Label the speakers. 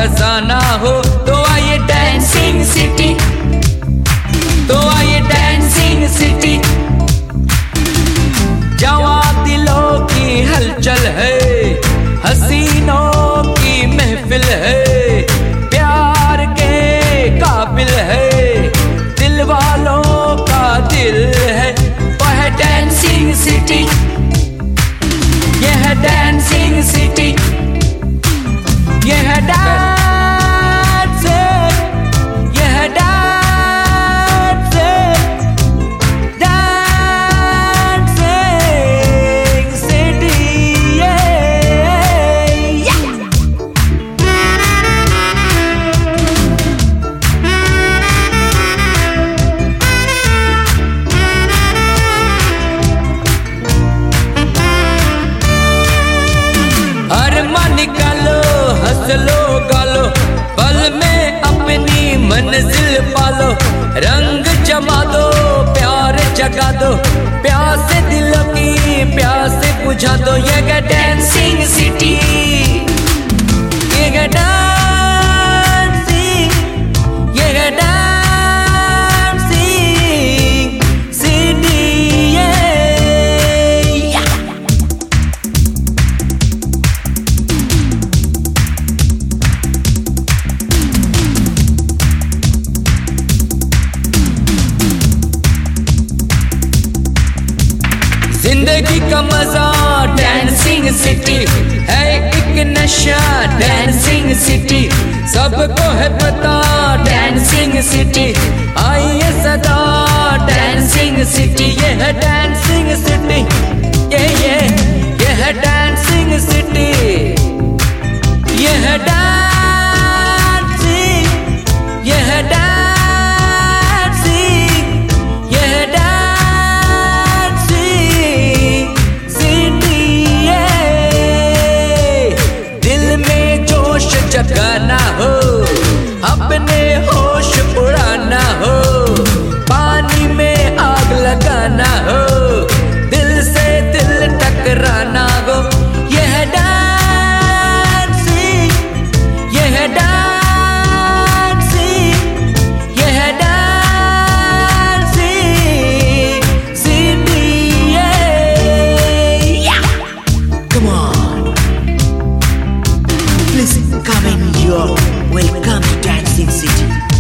Speaker 1: खजाना हो। तो आइए डांसिंग सिटी, तो आइए डांसिंग सिटी। जवां दिलों की हलचल है, हसीनों की महफिल है, प्यार के काबिल है, दिल वालों का दिल है। वह है डांसिंग सिटी, यह है डांसिंग सिटी, यह है डांसिंग, यह है निकालो, हंस लो, गालो, पल में अपनी मंजिल पालो। रंग जमा दो, प्यार जगा दो, प्यास दिलों की प्यास बुझा दो। ये है डांसिंग सिटी, ये है डांसिंग, ये है डांसिंग सिटी। जिंदगी का मजा डांसिंग सिटी है, एक नशा डांसिंग सिटी, सबको है पता डांसिंग सिटी। आइए सदा डांसिंग सिटी, ये है डांसिंग सिटी, ये है डांसिंग सिटी, ये है डांसिंग, ये है जगाना हो, अपने होश उड़ाना हो, पानी में आग लगाना हो, दिल से दिल टकराना हो। यह है डांसिंग, यह है डांसिंग, यह है dancing city. Come on, please come in your welcome to Dancing City.